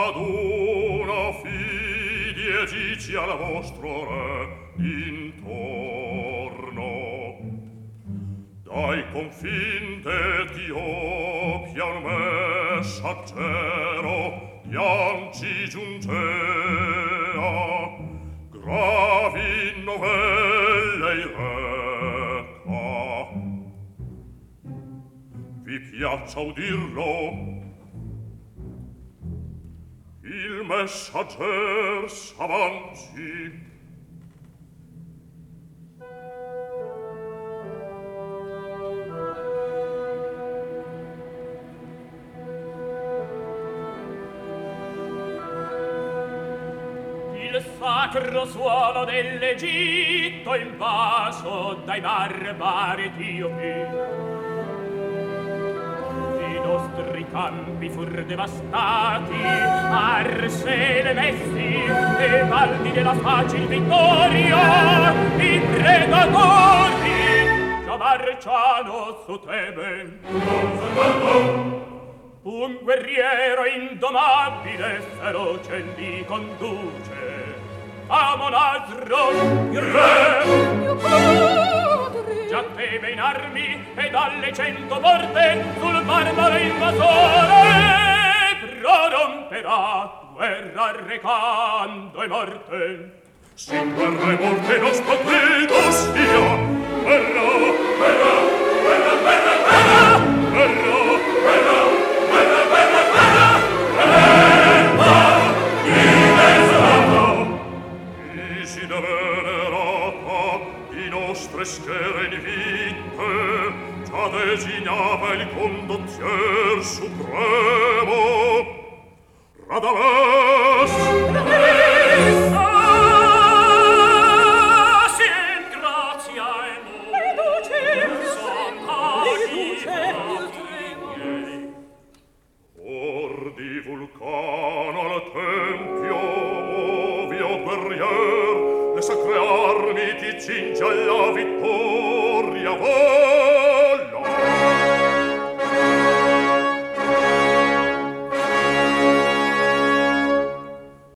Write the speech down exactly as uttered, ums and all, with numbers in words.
raduna fidi e gici al vostro re intorno. Dai confin d'Etiopia un messaggero Ianci giungea, gravi novelle i reca. Vi piaccia udirlo? Il messagger s'avanzi. Il sacro suolo dell'Egitto invaso dai barbari etiopi. I nostri campi fur devastati, arsene messi, e valdi della facil vittoria, i predatori già marciano su Tebe. Un guerriero indomabile feroce li conduce a Monazro, il re, mio padre. Già Tebe in armi e dalle cento morte sul barbaro invasore proromperà guerra recando e morte. Se guerra e morte nostro credo sia, guerra, guerra, guerra, guerra, guerra, guerra, guerra. I nostre schere in vite già designava il condottier supremo Radames. Radames! Ah, sin grazia e noi riduce, riduce il tremore. Or di Vulcano al tempio ovvio guerrier le sacre armi ti cinge alla vittoria.